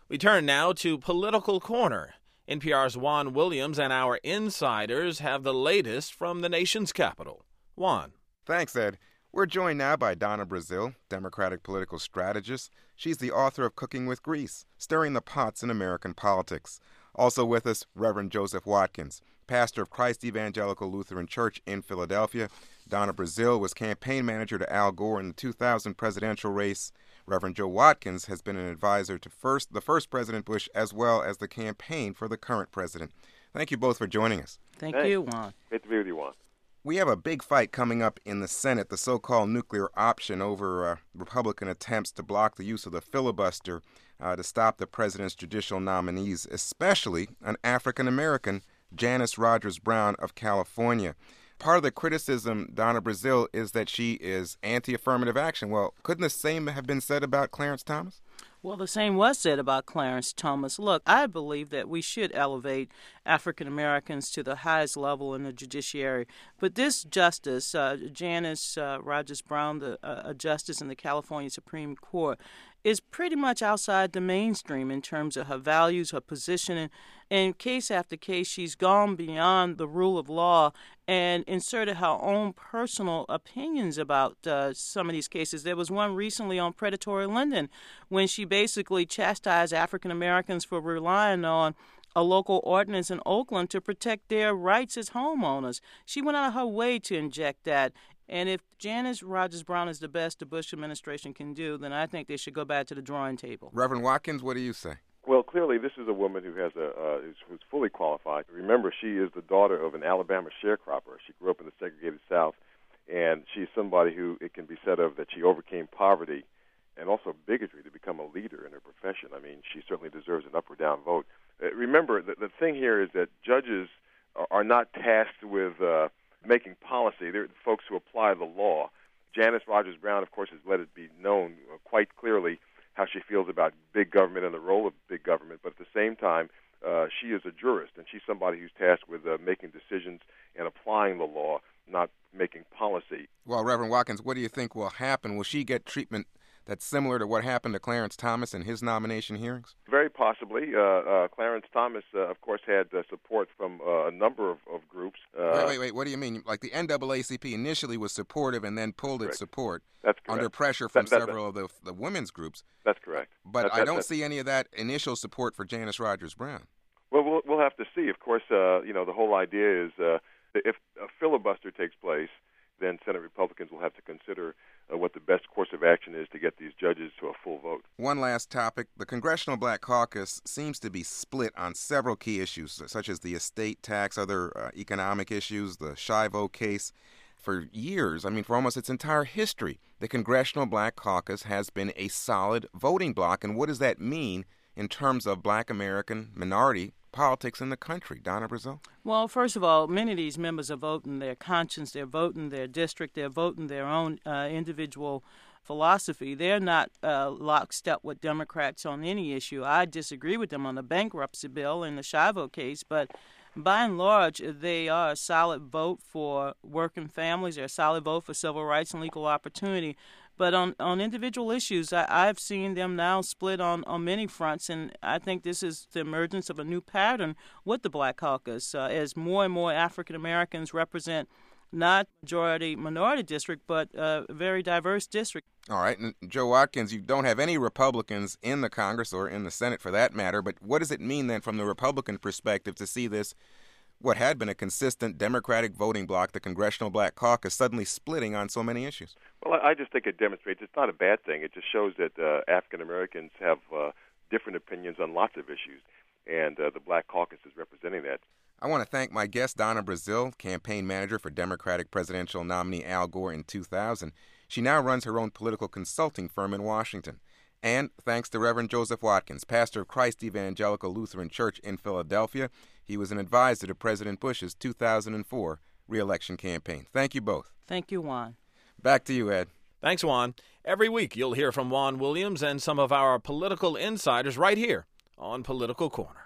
We turn now to Political Corner. NPR's Juan Williams and our insiders have the latest from the nation's capital. Juan. Thanks, Ed. We're joined now by Donna Brazile, Democratic political strategist. She's the author of Cooking with Grease, Stirring the Pots in American Politics. Also with us, Reverend Joseph Watkins, pastor of Christ Evangelical Lutheran Church in Philadelphia. Donna Brazile was campaign manager to Al Gore in the 2000 presidential race. Reverend Joe Watkins has been an advisor to the first President Bush as well as the campaign for the current president. Thank you both for joining us. Thank you, Juan. Great to be with you, Juan. We have a big fight coming up in the Senate, the so-called nuclear option over Republican attempts to block the use of the filibuster to stop the president's judicial nominees, especially an African-American, Janice Rogers Brown of California. Part of the criticism, Donna Brazile, is that she is anti-affirmative action. Well, couldn't the same have been said about Clarence Thomas? Well, the same was said about Clarence Thomas. Look, I believe that we should elevate African Americans to the highest level in the judiciary. But this justice, Janice Rogers Brown, a justice in the California Supreme Court, is pretty much outside the mainstream in terms of her values, her position. And case after case, she's gone beyond the rule of law and inserted her own personal opinions about some of these cases. There was one recently on predatory lending when she basically chastised African Americans for relying on a local ordinance in Oakland to protect their rights as homeowners. She went out of her way to inject that. And if Janice Rogers Brown is the best the Bush administration can do, then I think they should go back to the drawing table. Reverend Watkins, what do you say? Well, clearly, this is a woman who has who's fully qualified. Remember, she is the daughter of an Alabama sharecropper. She grew up in the segregated South, and she's somebody who, it can be said of, that she overcame poverty and also bigotry to become a leader in her profession. I mean, she certainly deserves an up or down vote. Remember, the thing here is that judges are not tasked with making policy. They're folks who apply the law. Janice Rogers Brown, of course, has let it be known quite clearly how she feels about big government and the role of big government, but at the same time, she is a jurist, and she's somebody who's tasked with making decisions and applying the law, not making policy. Well, Reverend Watkins, what do you think will happen? Will she get treatment that's similar to what happened to Clarence Thomas in his nomination hearings? Very possibly. Clarence Thomas, of course, had support from a number of groups. Wait. What do you mean? Like the NAACP initially was supportive and then pulled its support under pressure from several of the women's groups. That's correct. But I don't see any of that initial support for Janice Rogers Brown. Well, we'll have to see. Of course, the whole idea is if a filibuster takes place, then Senate Republicans will have to consider what the best course of action is to get these judges to a full vote. One last topic. The Congressional Black Caucus seems to be split on several key issues, such as the estate tax, other economic issues, the Shivo case. For years, for almost its entire history, the Congressional Black Caucus has been a solid voting bloc. And what does that mean in terms of Black American minority politics in the country? Donna Brazile? Well, first of all, many of these members are voting their conscience, they're voting their district, they're voting their own individual philosophy. They're not lockstep with Democrats on any issue. I disagree with them on the bankruptcy bill and the Shivo case, but by and large, they are a solid vote for working families. They're a solid vote for civil rights and equal opportunity. But on individual issues, I've seen them now split on many fronts, and I think this is the emergence of a new pattern with the Black Caucus as more and more African Americans represent not majority-minority district, but a very diverse district. All right. And Joe Watkins, you don't have any Republicans in the Congress or in the Senate for that matter, but what does it mean then from the Republican perspective to see this, what had been a consistent Democratic voting bloc, the Congressional Black Caucus, suddenly splitting on so many issues? Well, I just think it demonstrates it's not a bad thing. It just shows that African Americans have different opinions on lots of issues, and the Black Caucus is representing that. I want to thank my guest, Donna Brazile, campaign manager for Democratic presidential nominee Al Gore in 2000. She now runs her own political consulting firm in Washington. And thanks to Reverend Joseph Watkins, pastor of Christ Evangelical Lutheran Church in Philadelphia. He was an advisor to President Bush's 2004 re-election campaign. Thank you both. Thank you, Juan. Back to you, Ed. Thanks, Juan. Every week you'll hear from Juan Williams and some of our political insiders right here on Political Corner.